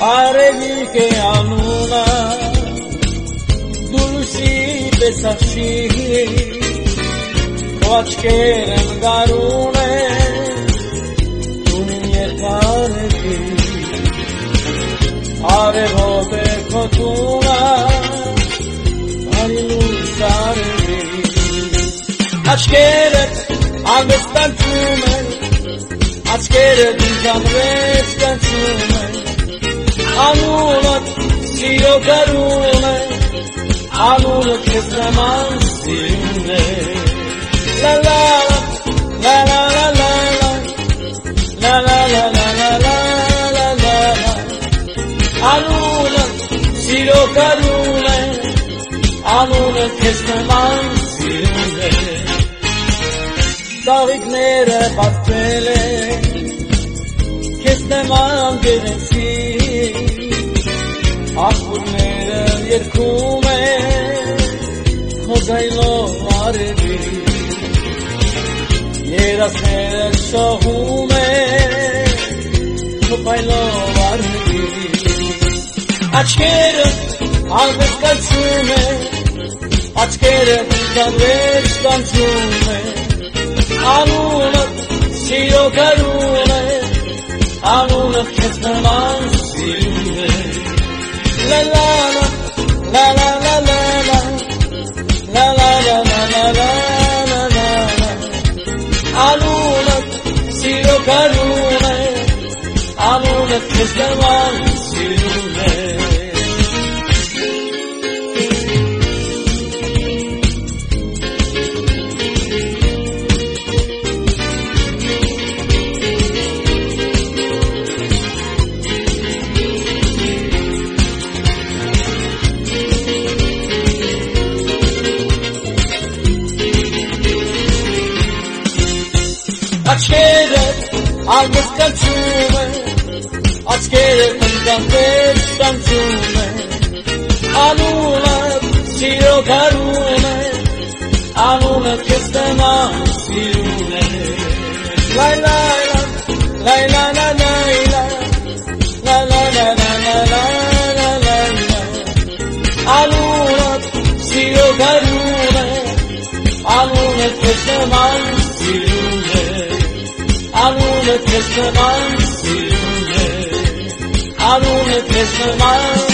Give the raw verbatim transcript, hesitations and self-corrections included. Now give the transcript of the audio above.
Arevi che aluna dulci besashi Koachkerem garune Dunie karevi Arevote kotuna Arilu sarevi Achkeret anvestantume Achkeret anvestantume Anunat siro karune Anunat kesnaman sirune La la la la la la la la la la la la la la la Anunat siro karune Anunat kesnaman sirune Davigները պատվել է Քեզ նման գեղեցի Աղբուրները երգում է Քո ձայնով արևի Երասները շողում է Քո պայլով արևի Աչքերը անվերջ կանչում է Աչքերը անվերջ կանչում է Անունդ սիրո գարուն է Անունդ քեզ նման սիրուն է La la la la la la la La la la la la la la la la Anunat siro karun e Anunat kez naman sirun e Açkere almış kaçume Açkere kankantes kançume Anunat siro karune Anunat kestema sirune Lay lay lay lay lay lay lay Lay lay lay lay lay lay lay lay Anunat siro karune Anunat kestema sirune Anunat kez naman sirune Anunat kez naman